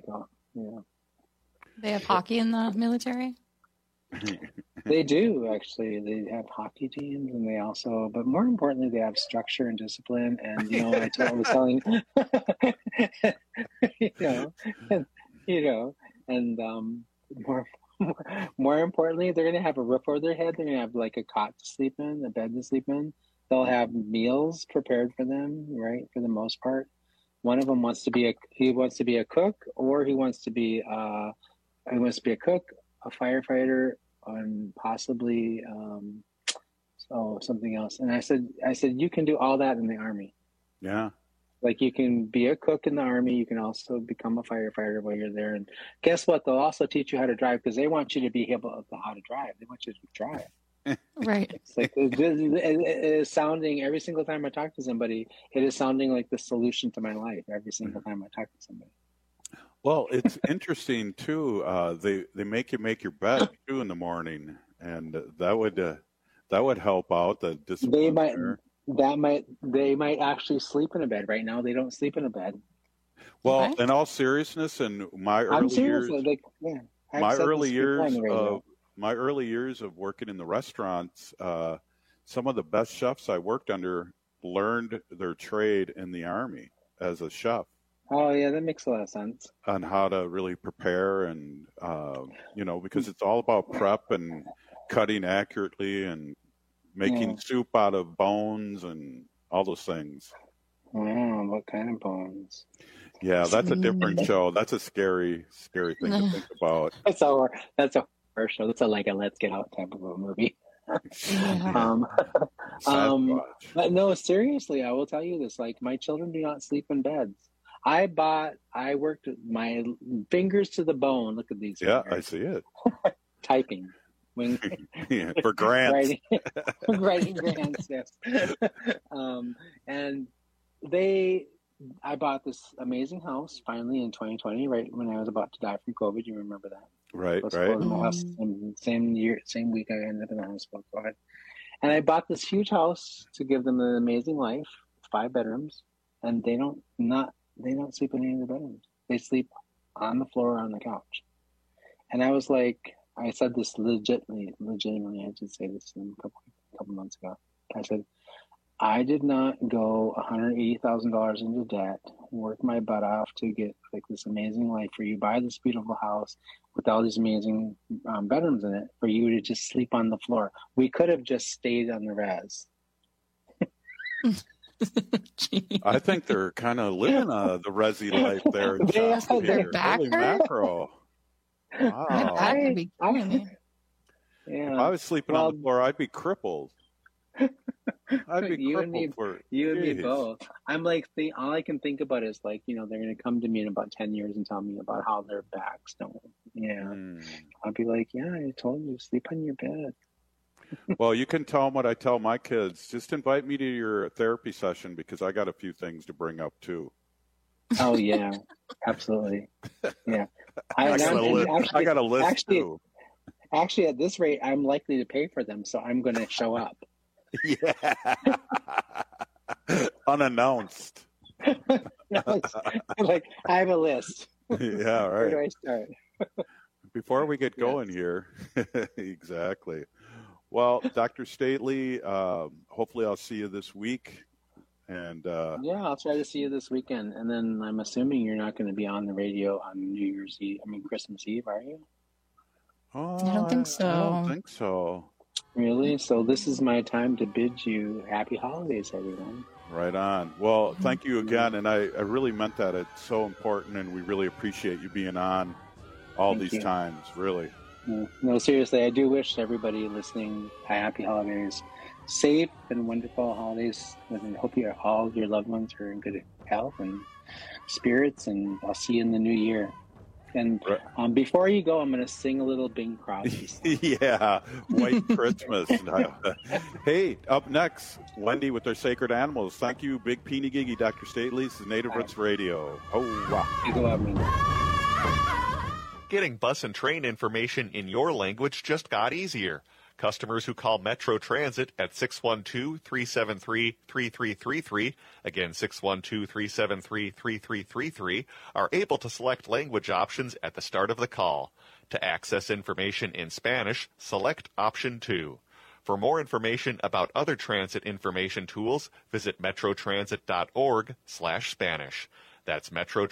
They have hockey in the military? They do, actually. They have hockey teams, and they also, but more importantly, they have structure and discipline. And I was telling, and more importantly, they're going to have a roof over their head. They're going to have like a cot to sleep in, a bed to sleep in. They'll have meals prepared for them, right? For the most part, one of them wants to be a cook, or he wants to be a cook, a firefighter, and possibly something else. And I said, you can do all that in the Army. Yeah. Like you can be a cook in the Army. You can also become a firefighter while you're there. And guess what? They'll also teach you how to drive, because they want you to be able to how to drive. They want you to drive. Right. It's like it is sounding every single time I talk to somebody. It is sounding like the solution to my life every single time I talk to somebody. Well, it's interesting too. They make you make your bed too in the morning, and that would help out the discipline. They might actually sleep in a bed. Right now, they don't sleep in a bed. Well, Okay. in all seriousness, in my early years of working in the restaurants, some of the best chefs I worked under learned their trade in the Army as a chef. Oh yeah, that makes a lot of sense. On how to really prepare and, because it's all about prep and cutting accurately and making soup out of bones and all those things. Oh, what kind of bones? Yeah, that's a different show. That's a scary thing to think about. That's a horror show. That's like a Let's Get Out type of a movie. But no, seriously, I will tell you this. Like, my children do not sleep in beds. I worked my fingers to the bone. Look at these. Yeah, fingers. I see it. Typing. For grants. writing grants, yes. And I bought this amazing house finally in 2020, right when I was about to die from COVID. You remember that? Right. My house, same week I ended up in the hospital. And I bought this huge house to give them an amazing life, 5 bedrooms, and they don't sleep in any of the bedrooms. They sleep on the floor or on the couch. And I was like, I said this legitimately, I did say this a couple months ago. I said, I did not go $180,000 into debt, work my butt off to get like this amazing life for you, buy this beautiful house with all these amazing bedrooms in it for you to just sleep on the floor. We could have just stayed on the res. I think they're kind of living the resi life there. They're back. Holy mackerel. Wow. Yeah. If I was sleeping on the floor, I'd be crippled. I'd be you crippled and me both. I'm like, all I can think about is like, they're going to come to me in about 10 years and tell me about how their backs don't. Yeah. I'll be like, yeah, I told you, sleep on your bed. Well, you can tell them what I tell my kids. Just invite me to your therapy session because I got a few things to bring up too. Oh yeah, absolutely. Yeah. I got a list too. Actually, at this rate, I'm likely to pay for them, so I'm going to show up. Yeah. Unannounced. Like, I have a list. Yeah, right. Where do I start? Before we get going here. Exactly. Well, Dr. Stately, hopefully I'll see you this week. And yeah, I'll try to see you this weekend. And then I'm assuming you're not going to be on the radio on Christmas Eve, are you? Oh, I don't think so. I don't think so. Really? So this is my time to bid you happy holidays, everyone. Right on. Well, thank you again. And I really meant that. It's so important, and we really appreciate you being on all these times, really. No, seriously, I do wish everybody listening happy holidays, safe and wonderful holidays. And I hope all your loved ones are in good health and spirits, and I'll see you in the new year. And before you go, I'm going to sing a little Bing Crosby song. Yeah, White Christmas. Hey, up next, Wendy with their Sacred Animals. Thank you, Big Peeny Giggy, Dr. Stately. This is Native Roots Radio. Oh, wow. You go out, Getting bus and train information in your language just got easier. Customers who call Metro Transit at 612-373-3333, again 612-373-3333, are able to select language options at the start of the call. To access information in Spanish, select option 2. For more information about other transit information tools, visit metrotransit.org/Spanish. That's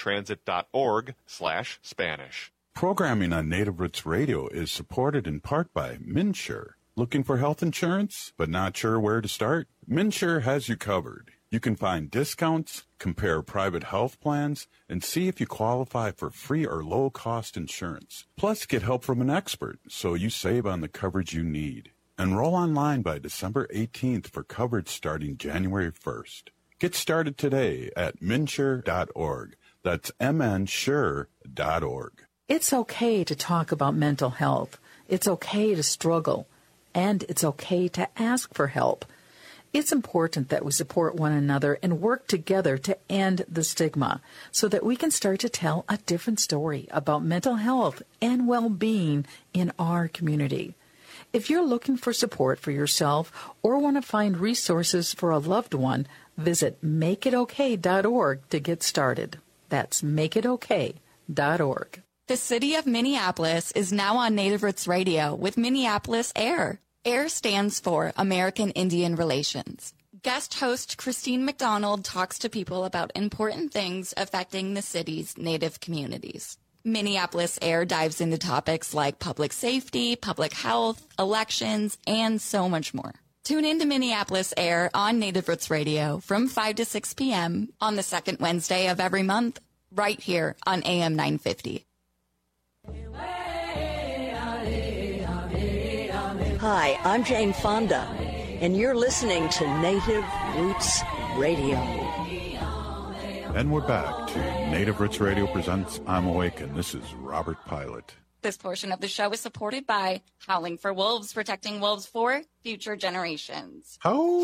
metrotransit.org/Spanish. Programming on Native Roots Radio is supported in part by MNsure. Looking for health insurance, but not sure where to start? MNsure has you covered. You can find discounts, compare private health plans, and see if you qualify for free or low-cost insurance. Plus, get help from an expert so you save on the coverage you need. Enroll online by December 18th for coverage starting January 1st. Get started today at MNsure.org. That's MNsure.org. It's okay to talk about mental health. It's okay to struggle. And it's okay to ask for help. It's important that we support one another and work together to end the stigma so that we can start to tell a different story about mental health and well-being in our community. If you're looking for support for yourself or want to find resources for a loved one, visit makeitokay.org to get started. That's makeitokay.org. The city of Minneapolis is now on Native Roots Radio with Minneapolis AIR. AIR stands for American Indian Relations. Guest host Christine McDonald talks to people about important things affecting the city's Native communities. Minneapolis AIR dives into topics like public safety, public health, elections, and so much more. Tune in to Minneapolis AIR on Native Roots Radio from 5 to 6 p.m. on the second Wednesday of every month, right here on AM 950. Hi, I'm Jane Fonda, and you're listening to Native Roots Radio. And we're back to Native Roots Radio presents I'm Awake, and this is Robert Pilot. This portion of the show is supported by Howling for Wolves, protecting wolves for future generations.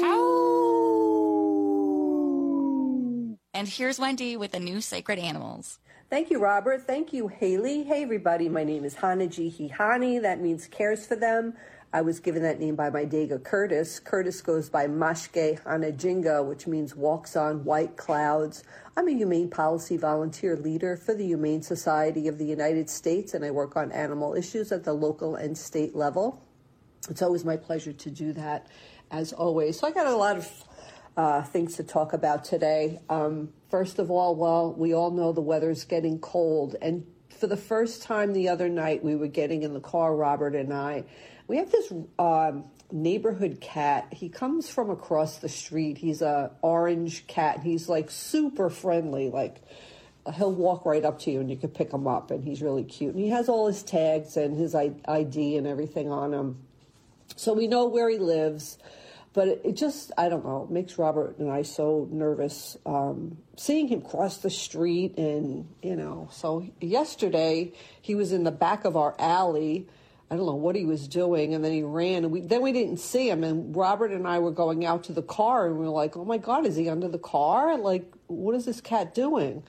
And here's Wendy with the new Sacred Animals. Thank you, Robert. Thank you, Haley. Hey, everybody. My name is Hanaji Hihani. That means cares for them. I was given that name by my Dega Curtis. Curtis goes by Mashke Hanajinga, which means walks on white clouds. I'm a humane policy volunteer leader for the Humane Society of the United States, and I work on animal issues at the local and state level. It's always my pleasure to do that, as always. So I got a lot of things to talk about today. First of all, well, we all know the weather's getting cold, and for the first time the other night, we were getting in the car, Robert and I. We have this neighborhood cat. He comes from across the street. He's a orange cat. He's like super friendly. Like he'll walk right up to you and you can pick him up, and he's really cute. And he has all his tags and his ID and everything on him. So we know where he lives. But it just, I don't know, makes Robert and I so nervous seeing him cross the street. And, you know, so yesterday he was in the back of our alley. I don't know what he was doing. And then he ran. And then we didn't see him. And Robert and I were going out to the car. And we were like, oh, my God, is he under the car? Like, what is this cat doing?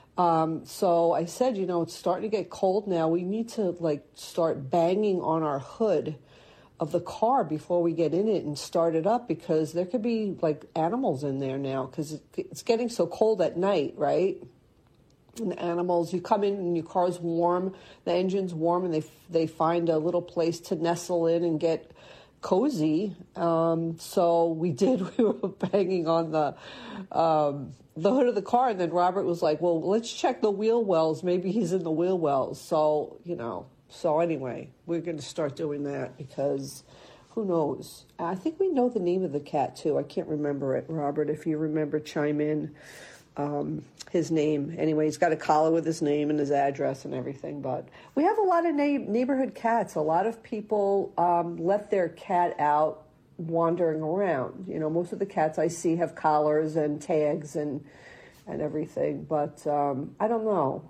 So I said, you know, it's starting to get cold now. We need to, like, start banging on our hood of the car before we get in it and start it up, because there could be like animals in there now, because it's getting so cold at night, right? And the animals, you come in and your car's warm, the engine's warm, and they find a little place to nestle in and get cozy. So we were banging on the hood of the car, and then Robert was like, well, let's check the wheel wells. Maybe he's in the wheel wells. So, you know. So anyway, we're going to start doing that, because who knows? I think we know the name of the cat, too. I can't remember it. Robert, if you remember, chime in his name. Anyway, he's got a collar with his name and his address and everything. But we have a lot of neighborhood cats. A lot of people let their cat out wandering around. You know, most of the cats I see have collars and tags and everything. But I don't know.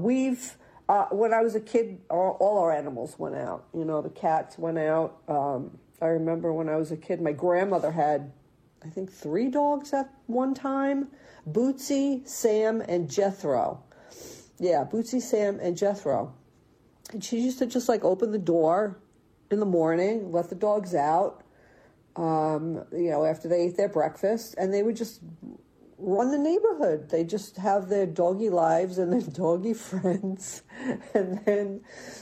When I was a kid, all our animals went out. You know, the cats went out. I remember when I was a kid, my grandmother had, I think, 3 dogs at one time. Bootsy, Sam, and Jethro. Yeah, Bootsy, Sam, and Jethro. And she used to just, like, open the door in the morning, let the dogs out, you know, after they ate their breakfast, and they would just run the neighborhood. They just have their doggy lives and their doggy friends. And then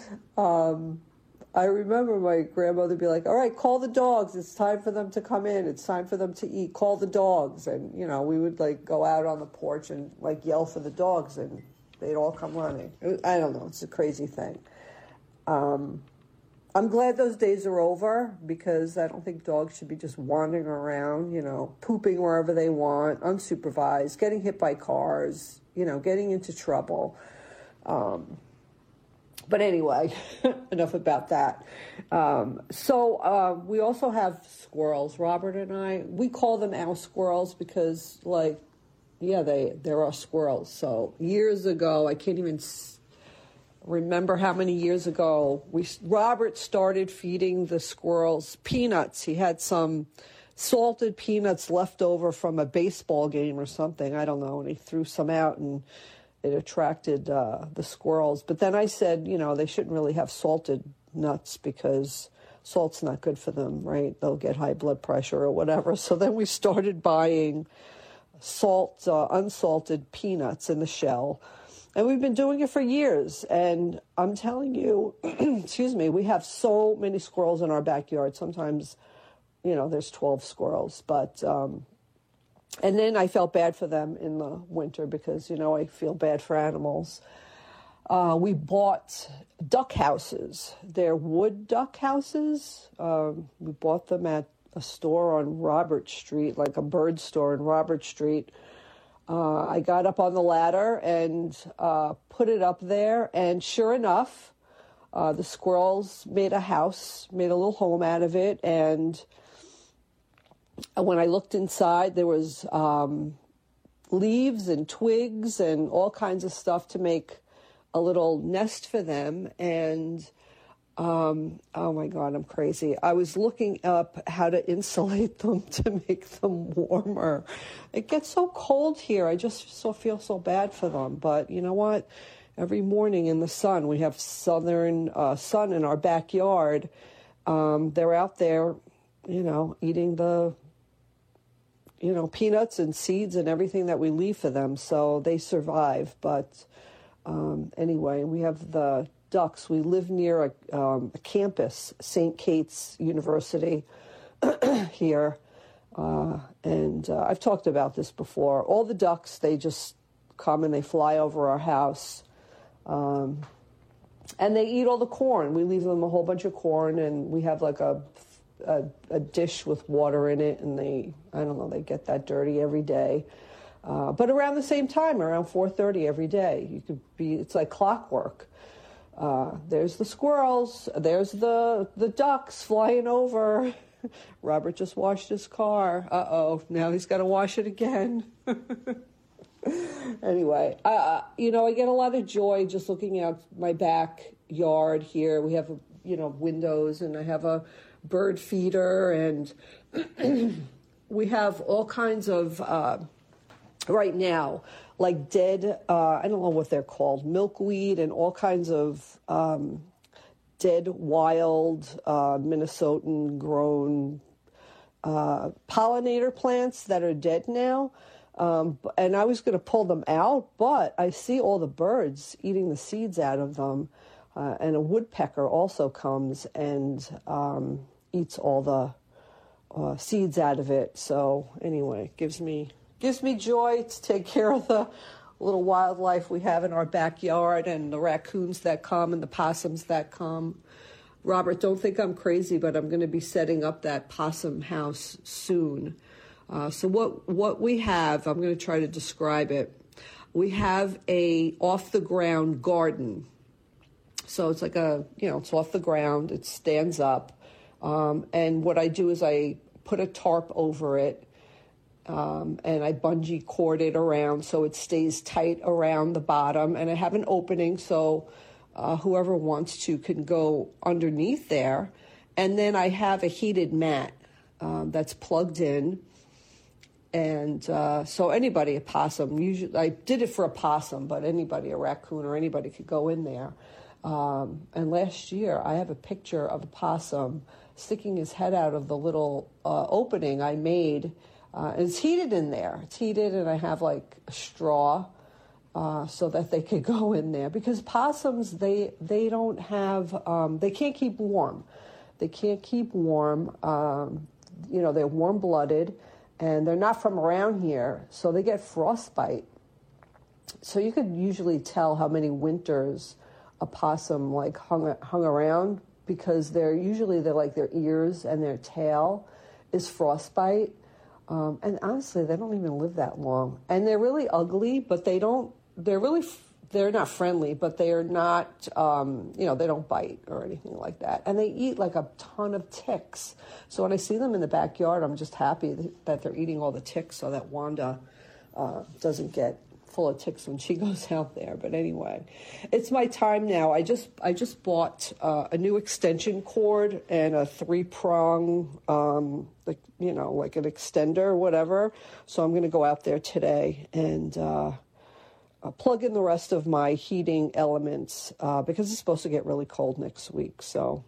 I remember my grandmother would be like, all right, call the dogs. It's time for them to come in. It's time for them to eat. Call the dogs. And, you know, we would, like, go out on the porch and, like, yell for the dogs, and they'd all come running. I don't know. It's a crazy thing. I'm glad those days are over, because I don't think dogs should be just wandering around, you know, pooping wherever they want, unsupervised, getting hit by cars, you know, getting into trouble. But anyway, enough about that. So we also have squirrels, Robert and I. We call them our squirrels because, like, yeah, they're our squirrels. So years ago, I can't even remember how many years ago, Robert started feeding the squirrels peanuts. He had some salted peanuts left over from a baseball game or something. I don't know. And he threw some out, and it attracted the squirrels. But then I said, you know, they shouldn't really have salted nuts, because salt's not good for them, right? They'll get high blood pressure or whatever. So then we started buying unsalted peanuts in the shell. And we've been doing it for years. And I'm telling you, excuse me, we have so many squirrels in our backyard. Sometimes, you know, there's 12 squirrels. But, and then I felt bad for them in the winter, because, you know, I feel bad for animals. We bought duck houses. They're wood duck houses. We bought them at a store on Robert Street, like a bird store in Robert Street. I got up on the ladder and put it up there, and sure enough, the squirrels made a little home out of it. And when I looked inside, there was leaves and twigs and all kinds of stuff to make a little nest for them. And oh my God, I'm crazy. I was looking up how to insulate them to make them warmer. It gets so cold here. I just feel so bad for them. But you know what? Every morning in the sun, we have southern sun in our backyard. They're out there, eating the, peanuts and seeds and everything that we leave for them. So they survive. But anyway, we have the ducks. We live near a campus, St. Kate's University here. And I've talked about this before. All the ducks, they just come and they fly over our house. And they eat all the corn. We leave them a whole bunch of corn, and we have like a dish with water in it, and they get that dirty every day. But around the same time, around 4:30 every day, it's like clockwork. There's the squirrels, there's the ducks flying over. Robert just washed his car. Uh-oh, now he's got to wash it again. Anyway, I get a lot of joy just looking out my backyard here. We have, windows, and I have a bird feeder, and we have all kinds of, right now, like dead, I don't know what they're called, milkweed and all kinds of dead, wild, Minnesotan grown pollinator plants that are dead now. And I was going to pull them out, but I see all the birds eating the seeds out of them. And a woodpecker also comes and eats all the seeds out of it. So anyway, gives me joy to take care of the little wildlife we have in our backyard, and the raccoons that come and the possums that come. Robert, don't think I'm crazy, but I'm going to be setting up that possum house soon. So what we have, I'm going to try to describe it. We have a off-the-ground garden. So it's like it's off the ground. It stands up. And what I do is I put a tarp over it, and I bungee cord it around so it stays tight around the bottom. And I have an opening so whoever wants to can go underneath there. And then I have a heated mat that's plugged in. And so anybody, a possum, usually I did it for a possum, but anybody, a raccoon or anybody could go in there. And last year I have a picture of a possum sticking his head out of the little opening I made. And it's heated in there. It's heated, and I have like a straw so that they could go in there. Because possums, they don't have, they can't keep warm. They can't keep warm. They're warm-blooded. And they're not from around here, so they get frostbite. So you could usually tell how many winters a possum hung around, because they're like their ears and their tail is frostbite. And honestly, they don't even live that long. And they're really ugly, but they're not friendly, but they are not, they don't bite or anything like that. And they eat like a ton of ticks. So when I see them in the backyard, I'm just happy that they're eating all the ticks so that Wanda doesn't get full of ticks when she goes out there. But anyway, it's my time now. I just bought a new extension cord and a 3-prong, like an extender or whatever. So I'm going to go out there today and plug in the rest of my heating elements because it's supposed to get really cold next week. So,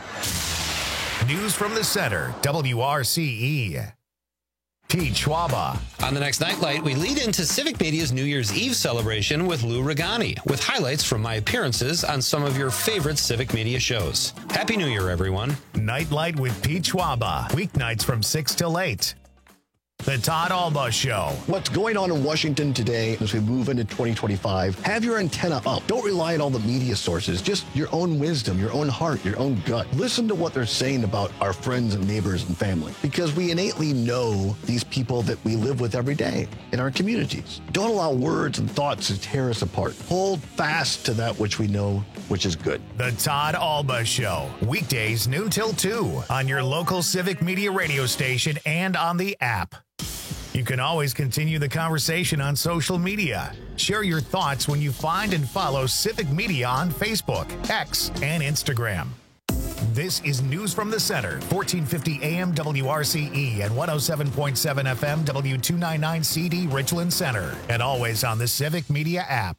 News from the Center, WRCE. Pete Schwaba. On the next Nightlight, we lead into Civic Media's New Year's Eve celebration with Lou Regani, with highlights from my appearances on some of your favorite Civic Media shows. Happy New Year, everyone. Nightlight with Pete Schwaba. Weeknights from 6 till 8. The Todd Alba Show. What's going on in Washington today as we move into 2025? Have your antenna up. Don't rely on all the media sources. Just your own wisdom, your own heart, your own gut. Listen to what they're saying about our friends and neighbors and family, because we innately know these people that we live with every day in our communities. Don't allow words and thoughts to tear us apart. Hold fast to that which we know, which is good. The Todd Alba Show. Weekdays noon till 2 on your local Civic Media radio station and on the app. You can always continue the conversation on social media. Share your thoughts when you find and follow Civic Media on Facebook, X, and Instagram. This is News from the Center, 1450 AM WRCE and 107.7 FM W299 CD Richland Center, and always on the Civic Media app.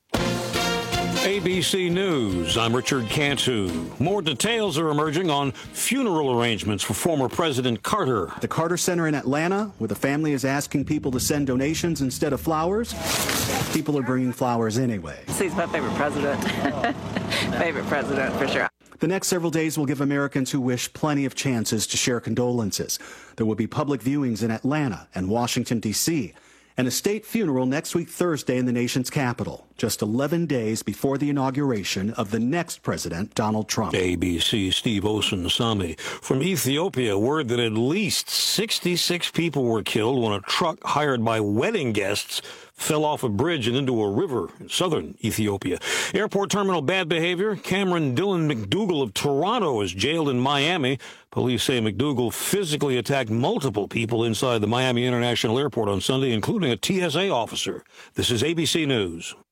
ABC News, I'm Richard Cantu. More details are emerging on funeral arrangements for former President Carter. The Carter Center in Atlanta, where the family is asking people to send donations instead of flowers, people are bringing flowers anyway. He's my favorite president. Favorite president, for sure. The next several days will give Americans who wish plenty of chances to share condolences. There will be public viewings in Atlanta and Washington, D.C., and a state funeral next week Thursday in the nation's capital, just 11 days before the inauguration of the next president, Donald Trump. ABC Steve Osunsami. From Ethiopia, word that at least 66 people were killed when a truck hired by wedding guests fell off a bridge and into a river in southern Ethiopia. Airport terminal bad behavior. Cameron Dillon McDougal of Toronto is jailed in Miami. Police say McDougal physically attacked multiple people inside the Miami International Airport on Sunday, including a TSA officer. This is ABC News.